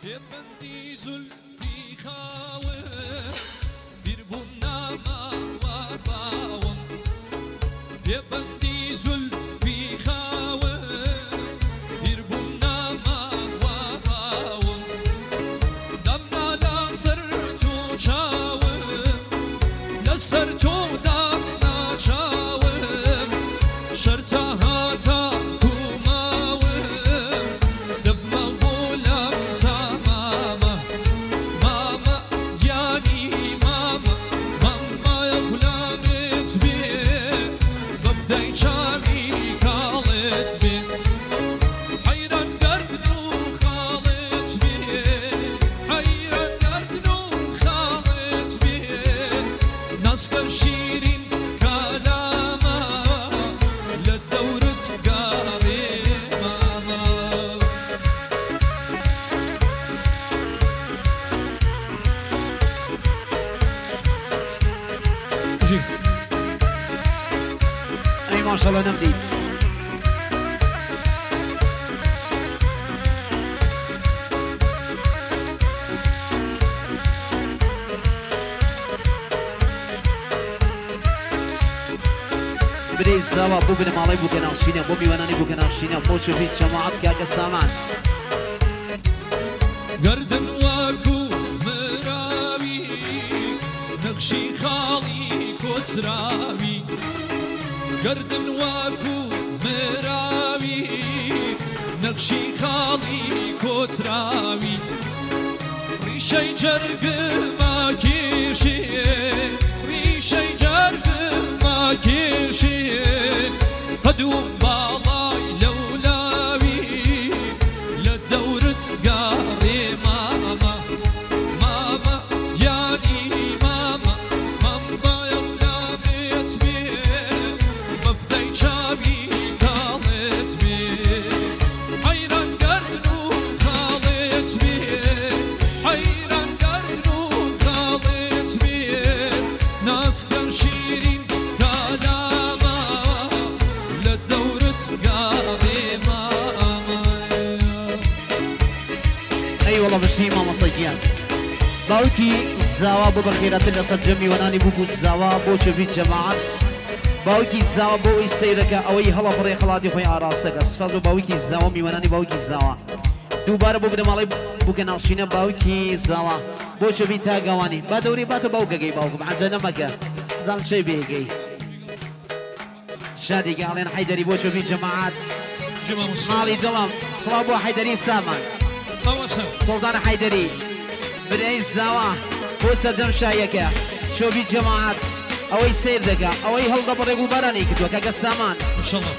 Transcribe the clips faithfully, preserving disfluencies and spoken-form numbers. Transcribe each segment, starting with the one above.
بندی زلفی خاوه بیر بونما و باوم بندی زلفی خاوه بیر بونما و باوم دمنا لسر تو چاوم لسر تو دمنا چاوم شرطا هاتا ما شاء الله نمديد بدي الزوا بو بن مالي بو كنا شينا بو بيواناني بو كنا شينا بو شوفي جماعات كاكا سامان قردن واكو مراوي نقشي خالي كتراوي قردن واكو مراوي نقشي خالي كتراوي ريشي جرق ما كيشي ريشي جرق ما كيشي قدوم بالاي لولاوي لدورة قاري ماما ماما جاني ماما ماما يولا بيت بيه مفدي شابي خالت بيه حيران قرنو خالت بيه حيران قرنو خالت بيه ناس قرشيرين كلاما لدورة قاري ماما اي والله بشي ماما صيديان باوكي زاوا بو بخيرات الاسد جمي وناني بو زاوا بو شوفي جماعات باوكي زاوا بو يسيرك اوي هلا فري خلادي خوي عراسك اسفادو باوكي زاوا ميواناني باوكي زاوا دوباره بو بدمالي بو كناشينا باوكي زاوا بو شوفي تاغواني بادوري باتو باوكي باوكم عجنا مكا زام شي بيجي شادي قالين حيدري بو شوفي جماعات مالي دلم صلابو حيدري سامان سلطان حيدري بدأي الزوا بوسا دم شايكا شوفي جماعات اوي سير دقا اوي هل دبر يقول براني كتوك اقا السامان ما شاء الله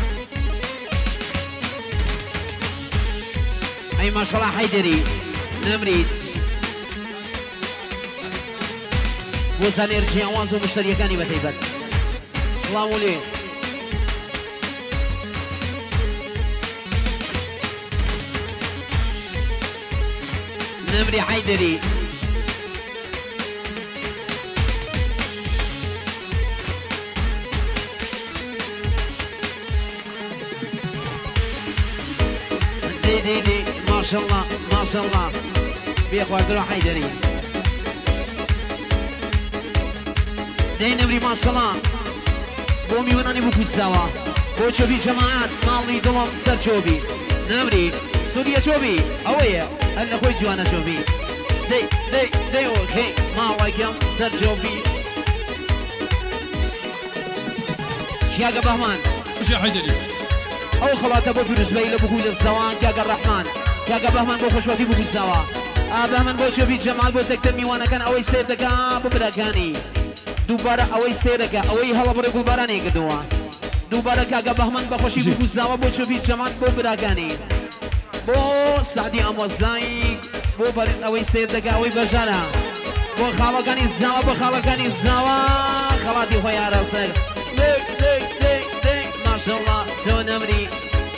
اي ما شاء الله حيدري نمريد بوسا نرجي اوانزو مشتريكاني بتيبت سلام عليكم نمري حيدري دي دي دي ما شاء الله ما شاء الله بيخوار درو حيدري دي نمري ما شاء الله بومي وناني بو كوتساوا بو شوبي جماعات مالي دلم سر شوبي نمري سوريا شوبي اويا أنا خوي جوانا شوفي دي دي دي اوكي ما وايكم سر شوفي كياقا بهمان وش يا حيدري او خلاطة بو فيروس بيلا بقول الزوان كياقا الرحمن كياقا بهمان بو خوشواتي بو الزوا اه بهمان بو شوفي جمال بو سكتر ميوانا كان اوي سير دكا بو براكاني دوبارا اوي سير دكا اوي هلا بري بو براني قدوا دوبارا كياقا بهمان بو خوشي بو الزوا بو شوفي جمال بو براكاني بو سعدي اموزاي بو برين اوي سير دقا اوي بجانا بو خالقاني الزاوا بو خالقاني الزاوا خلاتي خويا راسك ديك ديك ديك ديك ما شاء الله تو نمري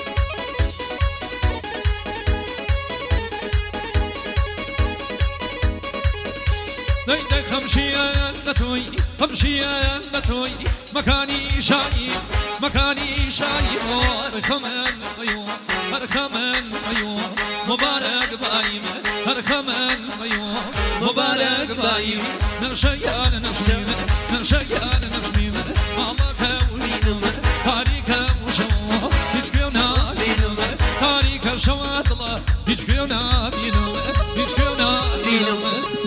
ديك ديك خمشية نتوي خمشية نتوي مكاني شاي مكاني شاي هرخمن أيوة هرخمن أيوة مبارك بايم هرخمن أيوة مبارك بايم نشيان نشميم نشيان نشميم الله كولينم تاريك وشوا هيجكيونا بينم تاريك شوات الله هيجكيونا بينم هيجكيونا بينم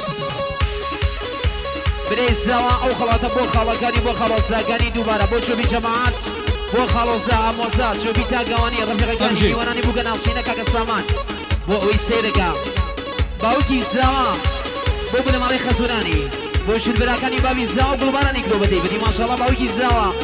بريزاوا او خلاطه بو خلاقاني بو خلاصاقاني دوباره بو شو بجماعات بو خلاصا موزات شو بتاقواني رفيقاني ديواناني بو قناصينا كاكا سامان بو ويسيركا باوكي زاوا بو بنماري خزوراني بو شربراكاني بابي زاوا بلباراني كلو بدي بدي ما شاء الله باوكي زاوا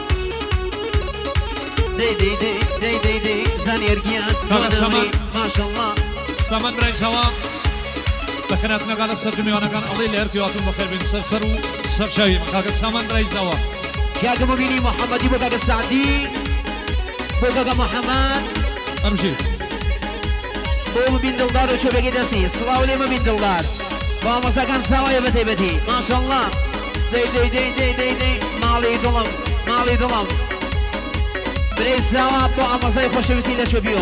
دي دي دي دي دي دي زاني ارقيان ما شاء الله سامان براي زاوا بخناتنا قال السرجمي وانا كان الله اللي اركيواتهم بخير بين سر سر شاوي مكاك سامان براي زاوا كاكا مبيني محمد بو كاكا سعدي بو كاكا محمد امشي بو مبين دلدار وشو بقي دسي صلاة ولي مبين دلدار بابا ساكن سوايا بتي بتي ما شاء الله دي دي دي دي دي دي مالي ظلم مالي ظلم بريز زوا بو اما زي خوش وسيلة شو بيو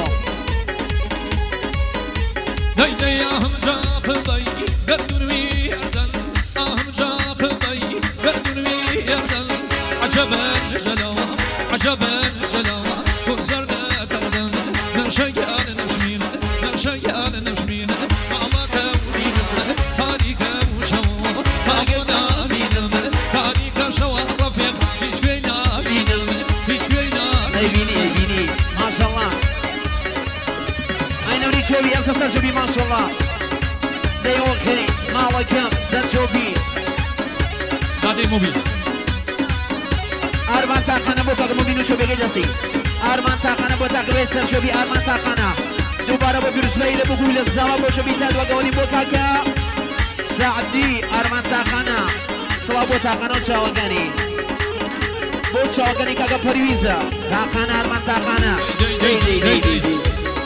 دي دي اهم جاق بي قدر ويردن اهم جاق بي قدر ويردن عجبا جلوة عجبا جلوة وزرنا تردن نرشيان نشمين نرشيان نشمين الله كونينا تاريك وشوا تاقونا بينم تاريك شوا رفيق هيش بينا بينم هيش بينا اي بيني اي بيني ما شاء الله اين اريد شوبي انسى سرجبي ما شاء الله دي اوكي مالا كم سرجبي دادي موبي ارمان تاقانا بو كاكا مبينو شوبي جدسي ارمان تاقانا بو تاقبي سرجبي ارمان تاقانا دوباره بو فيروس ليلة بو قول الزوا بو شوبي تاد وقولي بو كاكا سعدي ارمان تاقانا صلاة بو تاقانا وشاوغاني بو شاوغاني كاكا پرويزا تاقانا ارمان تاقانا دي دي دي دي دي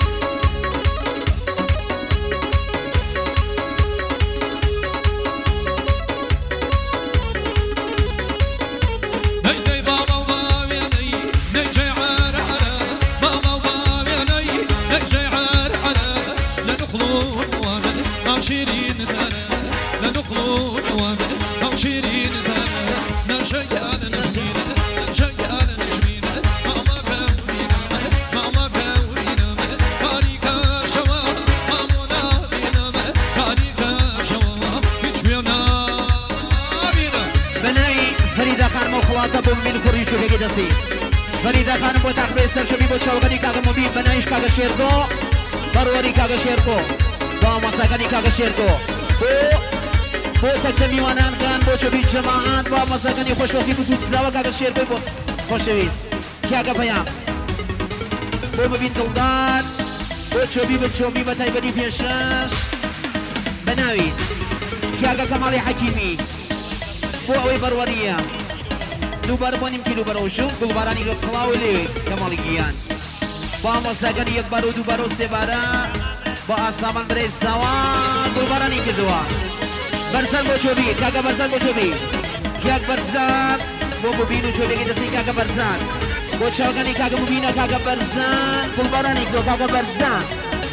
شيرين ثنا لنخلو نوامن أو شيرين ثنا نشيان نشمين نشيان نشمين ماما كاولينا ماما كاولينا كاريكا شوا مامونا بينا كاريكا شوا يجبينا بينا بناي فريدة خان مخلاطة بمين كوريشو بيجي دسي فريدة خان بو تخبي سرشبي بو شوغني كاغا مبين بنايش كاغا شيركو بروري كاغا شيركو باما ساكني كاغا شيركو بو بو تكتمي وانان كان بو شبي جماعات باما ساكني خوش وقتي بو تجزاوا كاغا شيركو بو خوش ويز كاغا بيام بو مبين دلدار بو شبي بو شبي بتاي بدي فيشاش بناوي كاغا كمالي حكيمي بو اوي برورية دوباره بانیم کیلو بروشو دوباره نیرو صلاوی لیوی کمالی گیان با مساگنی یک بارو دو بارو سه باره با آسمان بره زوان دوباره نی که دوا برزن بو چوبی کاغا برزن بو چوبی یک برزن بو مبینو چوبی که دستی کاغا برزن بو چاگنی کاغا مبینا کاغا برزن دوباره نی که کاغا برزن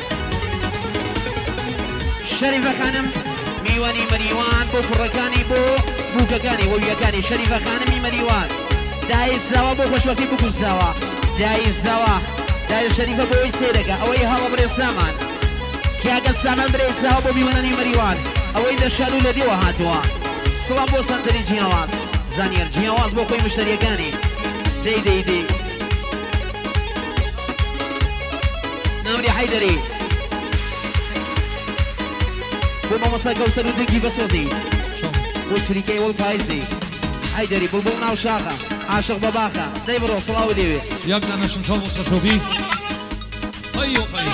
شریف خانم میوانی مریوان بو فرکانی بو بوكاكاني وياكاني شريفة خانمي مريوان داي زوا بو خوشوكي بو زوا داي زوا داي شريفة بو يسيرك اوي هوا بري سامان كياغا سامان بري زوا بو بيواناني مريوان اوي دشالو لدي وهاتوا سلام بو سانتري جياواز زانير جياواز بو خوي مشتريكاني دي دي دي نامري حيدري بو ماما ساكو سرو دقي بسوزي وشريكي والفايزي حيدري بلبلنا وشاقة عاشق باباخا دايبرو صلاوي ديوي يقنا نشم شو بصر شو بي ايو خير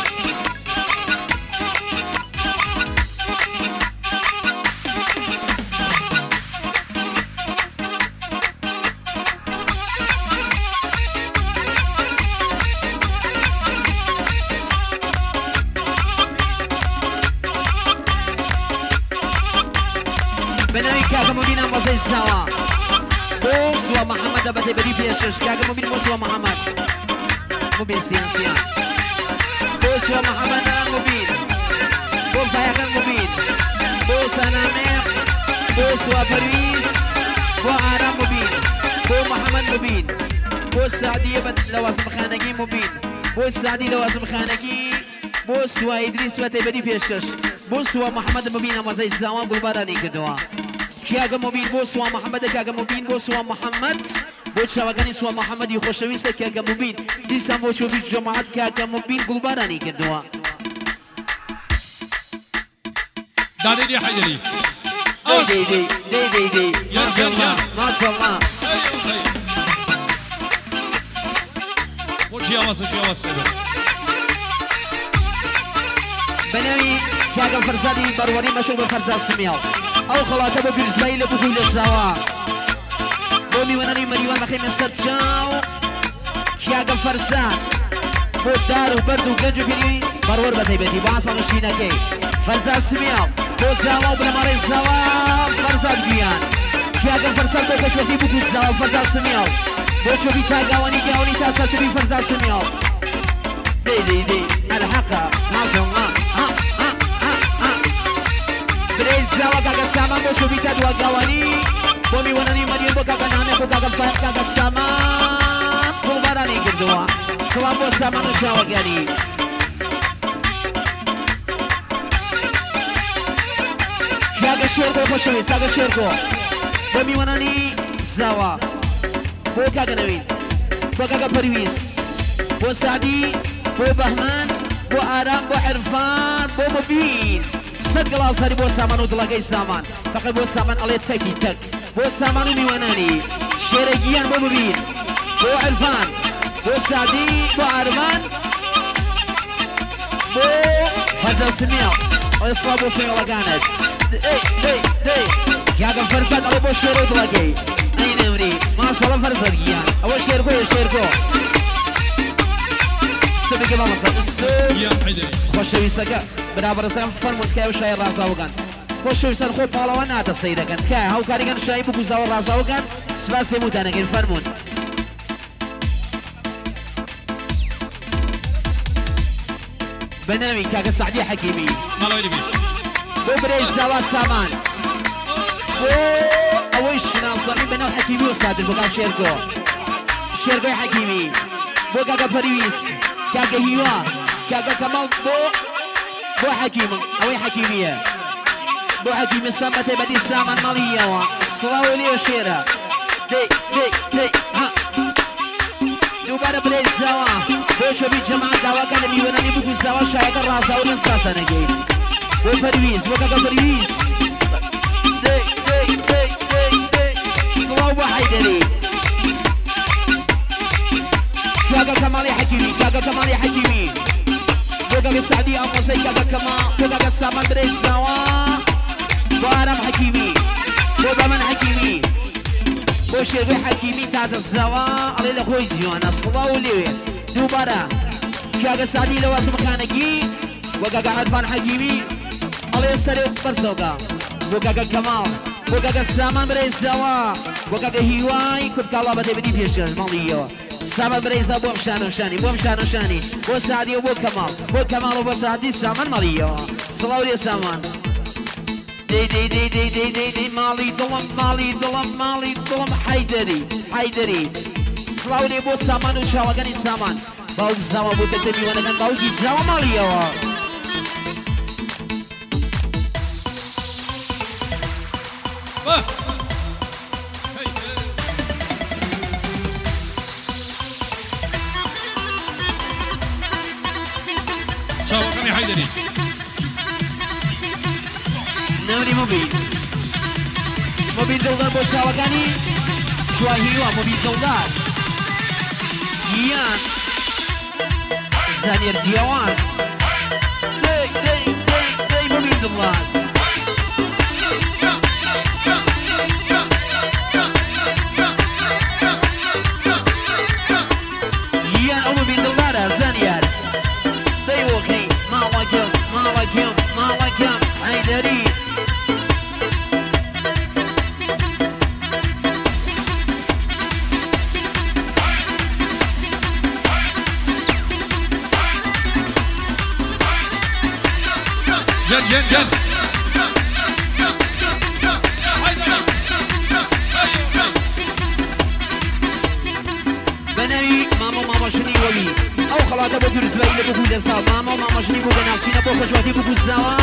زوا بوس ومحمد أبتي بدي في الشش كاغا مبين بوس ومحمد مبين سياسيان بوسوا محمد مبين بو فايقا مبين بوسا نامير بوسوا برويس بو آرام مبين بو محمد مبين بو سعدي بن لوازم خانقي مبين بو سعدي لوازم خانقي بوسوا إدريس وتبدي فيشش بوسوا محمد مبين أمازي الزوام قلباراني كدوا كياغا مبين بوسوا محمد كياغا مبين بوسوا محمد بوشوا وكان يسوا محمد يخشوي سكياغا مبين دي سامو شوفي جماعة كياغا مبين قلباراني كدوا دادي دي حيدري دي دي دي دي دي ما شاء الله ما شاء الله وجي أواسي جي أواسي بنامي كياغا فرزادي بروري مشهور بفرزاد سمياو او خلاطه بو بالزبايل بو كل الزوا بومي وناني مريوان مخي من سرچاو كياغا فرزاد بو دارو بردو گنجو بيري برور بتي بتي باس مغشينا كي فرزاد سمياو بو زوا بلا ماري زوا فرزاد بيان كياغا فرزاد بو كشوتي بو زوا فرزاد سمياو بو شوفي تاغاوني كاوني تاسا شوفي فرزاد سمياو دي دي دي الحقا ما شاء الله ها ها ها ها بريز زوا كاغا سامان بو شوفي تادوا غاواني بومي وناني مريم بو كاغا نامي بو كاغا فات كاغا سامان بو باراني كدوا سلام بو سامان شاوا غاني كاغا شيركو بو شوفي كاغا شيركو بومي وناني زوا بو كاغا نوين بو كاغا برويس بو سعدي بو بهمان بو آرام بو عرفان بو مبين صدق الله صاري بو سامان ودلاقي سامان فقط بو سامان عليه تكي تك بو سامان وميواناني شيرجيان بو مبين بو عرفان بو سعدي بو عرفان بو فرزا سميع ويصلا بو سميع لقانت اي اي اي كاقا فرزاد على بو شير ودلاقي اي نمري ما شاء الله فرزاد جيان اول شيركو يا شيركو سبي كما مصر يا حيدري خوشوي سكا برابر سام فرمون كاو شاي رازاوغان خوشوي سر خو بالاوان هذا سيدا كان كا هاو كاريغان شاي بو زاو رازاوغان سباسي متانغين فرمون بنامي كاكا سعدي حكيمي مالو يدبي بو بريز زوا سامان بو اويش ناصرين بناو حكيمي وصادر بو كاو شيركو شيركو حكيمي بو كاكا فريويس كاكا هيوا كاكا كمان بو بو حكيم اوي حكيمية بو حكيم السامة بدي سامان مالية صلاوي لي وشيرها دي دي دي ها دوباره بريز زوا بو شبي جماعة دوا كان ميوناني بو في زوا شايك الرازا وننساسا نجي بو فريويس بو كاكا فريويس دي دي دي دي دي صلاوي حيدري كاكا كمالي حكيمي كاكا كمالي حكيمي بوكاكا السعدي أمو زي كاكا كما بوكاكا السامان بريز زوا بارم حكيمي بوبامن حكيمي بوشيري حكيمي تاز الزوا علي لخوي جوانا صلاو ليوي دوبارا كاكا السعدي لواسم خانقي بوكاكا عرفان حكيمي علي السريق برسوكا بوكاكا كمال بوكاكا السامان بريز زوا بوكاكا هيواي كنت كالله بدي بدي فيشن ماليو سامان بريزا بو مشانو شاني بو مشانو شاني بو سعدي وبو كمال بو كمال وبو سعدي سامان ماليو صلاو لي سامان دي دي دي دي دي دي دي مالي ظلم مالي ظلم مالي ظلم حيدري حيدري صلاو لي بو سامان وشاوغاني سامان باوك زاوا بو تكتبي وانا كان باوكي زاوا ماليو شاوغاني حيدري نوري مبين مبين دولار بو شاوغاني شواهيوا مبين دولار جيان زانير جيواز دي دي دي دي مبين دولار جيان او مبين دولار زانير دي وكي ما لكم ما لكم ما لكم حيدري جن جن جن بنوي ماما ماما شني وبي او خلاطه بو درس بايله بو دسا ماما ماما شني بو نفسينا بو خوشواتي بو زوا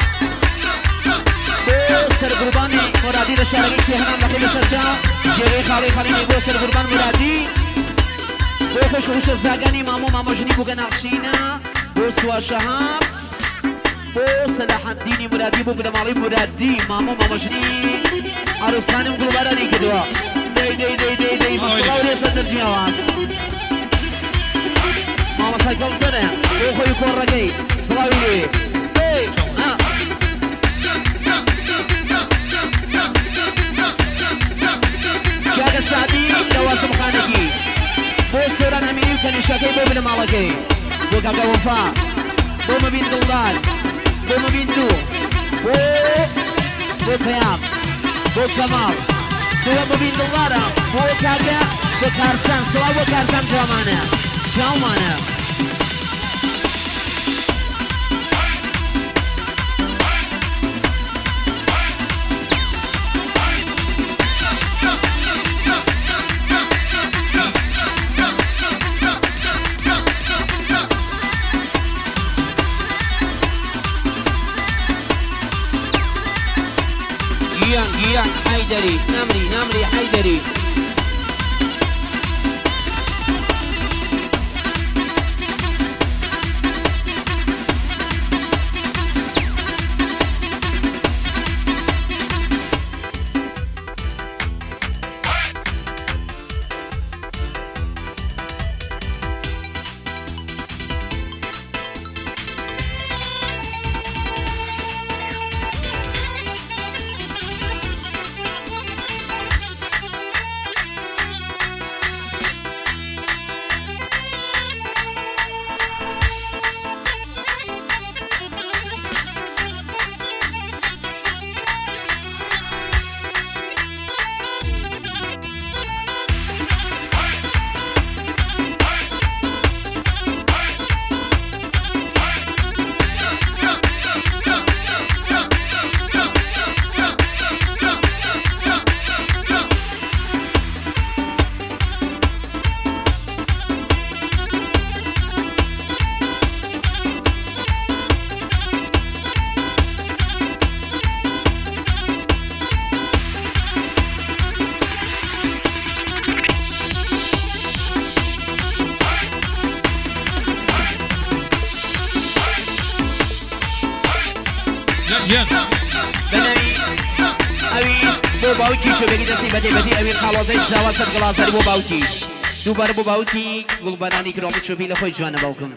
بو سر قرباني مرادي رشارقي شهرام لكي بسرجا جري خالي خالي بو سر قربان مرادي بو خوش خوش زاگاني ماما ماما شني بو نفسينا بو سوا شهاب بو صلاح الدين مرادي بو قدمالي مرادي ماما ماما شني عروساني مقرباني كدوا دي دي دي دي دي مصلاو لي صدر جواز ماما سايكل سنة بو خوي كون رقي صلاو لي دي ها شاك السعدي جواز مخانكي بو سوران اميني وكان شاكي بو بن مالكي بو كاكا وفا بو مبين دلدال بو مبين دو بو بو بيام بو كمال بو مبين دلدارا بو كاكا بو كارسان سوا بو كارسان جوامانا جوامانا جيان جيان حيدري نمري نمري حيدري بنوي اوي بو باوكي شو بيجي دسي بدي بدي اوي خلاصي شوا سر غلاسري بو باوكي دوباره بو باوكي قول بناني كرامي شو في لخوي جوانا باوكم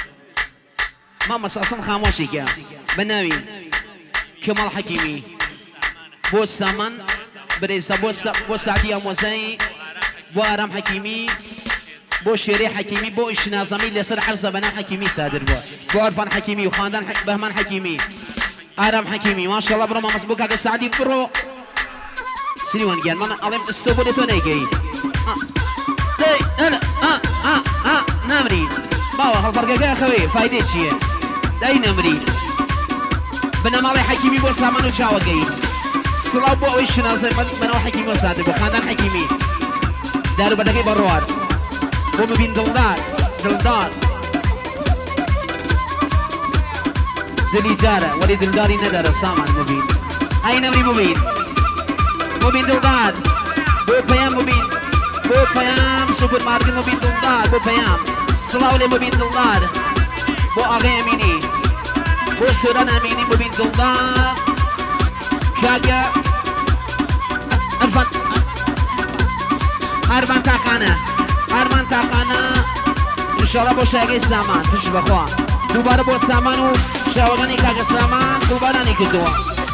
ماما اصلا خاموشي كيا بنوي كمال حكيمي بو سامان بريسا بو بو سعدي موزي بو ارام حكيمي بو شيري حكيمي بو اشنازمي لسر حرزه بنا حكيمي صادر بو بو عرفان حكيمي وخاندان حك بهمان حكيمي آرام حكيمي ما شاء الله برو ما مسبوك هذا السعدي برو سنيوان جان ما أظن السوبر توني كي لا لا آه آه آه نامري باوا هالفرقة جا خوي فايدة شيء لا نامري بنا مالي حكيمي بو سامانو شاوا كي سلاو بو وش نازل بنا حكيمي وسادة بخاندان حكيمي دارو بدكي بروار بو مبين دلدار دلدار زلي جارة ولي دلداري ندر سامان مبين أين مبين مبين مبين دلدار بو بيام مبين بو بيام سوبر ماركت مبين دلدار بو بيام سلاولي مبين دلدار بو أغي أميني بو سوران أميني مبين دلدار كاكا أرفان أرفان تاقانا أرفان تاقانا إن شاء الله بو شاقي سامان تشي بخوا دوباره بو سامانو شاوغاني كاكا سامان دوباره نكدوا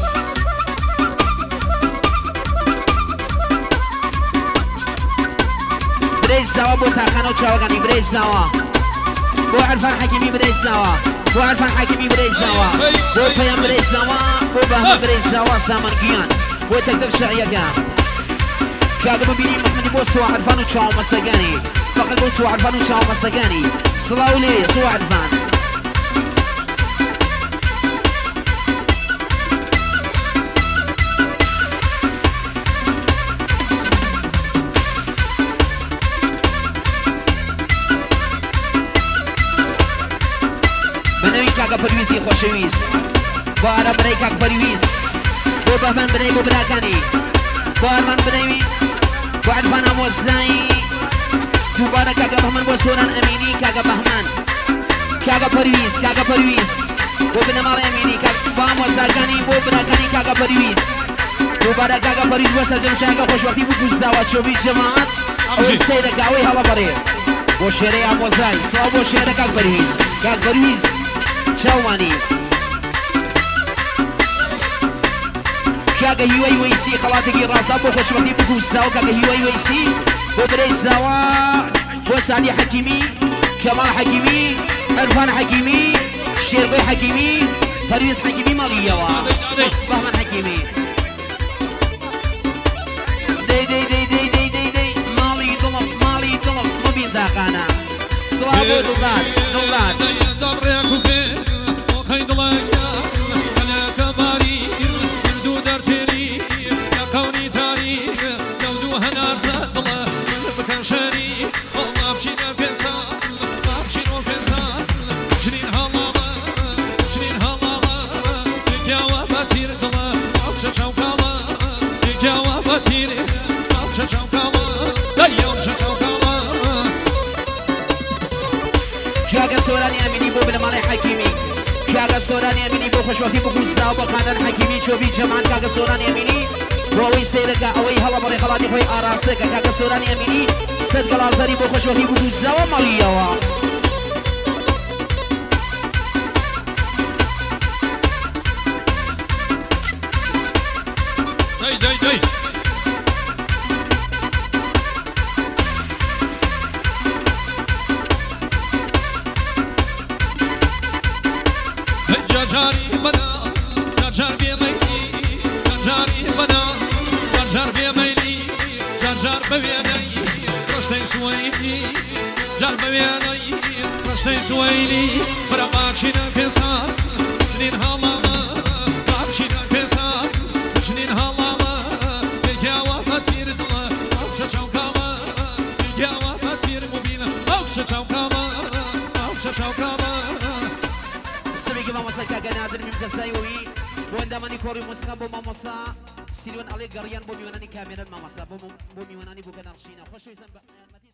بريز زوا بو تاقانو شاوغاني بريز زوا بو عرفان حكيمي بريز زوا بو عرفان حكيمي بريز زوا بو فيام بريز زوا بو بهم بريز زوا سامان كيان بو تقدر شعيا كان كاكا مبيني محمد بو سوا عرفانو شاو مساقاني فقط بو سوا عرفانو شاو مساقاني سلاولي سوا عرفان كاكا بريويزي خوشويس بارا بري كاك بريويس بو بهمن بري بو براكاني بارمن بري بو عرفانا موزاي دوباره كاكا بهمن بو سوران اميني كاكا بهمن كاكا بريويس كاكا بريويس بو بنمار اميني كاكا بامو ساكاني بو براكاني كاكا بريويس دوباره كاكا بريويس بو سرجم شاكا خوش وقتي بو كوزاوات شوبي جماعات او السيدة قاوي هلا بري بو شيري اموزاي سلام بو شيري كاك بريويس كاك بريويس شاواني كاكا هيوي ويسي خلاتي راسا بو خوش وقتي بو كوزاو كاكا هيوي ويسي بو بري زوا بو سعدي حكيمي كمال حكيمي عرفان حكيمي شيرغي حكيمي فريز حكيمي ماليوا بهمن حكيمي دي دي دي دي دي دي دي مالي ضلف مالي ضلف مبين داقانا سلامو دلداد دلداد كاكا سوراني اميني بو بالمالي حكيمي كاكا سوراني اميني بو خوشوقتي بو كوزاو بو خاندان حكيمي شوبي جمال كاكا سوراني اميني بوي سيركا اوي هلا بري خلاتي خوي اراسك كاكا سوراني اميني صد قلازري بو خوشوقتي بو كوزاو ماليوا داي داي داي جاري بنا جار بي ميلي جاري بنا جار بي ميلي جار بويني رشتي سويلي جار بويني رشتي سويلي برماشينا كسار جنين هالما بابشينا كسار جنين هالما بجاوا فتير دلا اوكش شوكاما بجاوا فتير مبينا اوكش شوكاما اوكش شوكاما ماموسا كاكا نادر ممكن سايوي واندا ماني كوري موسيقى بو ماموسا سيلوان علي غريان بو ميواناني كاميرا ماموسا بو ميواناني بو كنارشينا خوش ويسان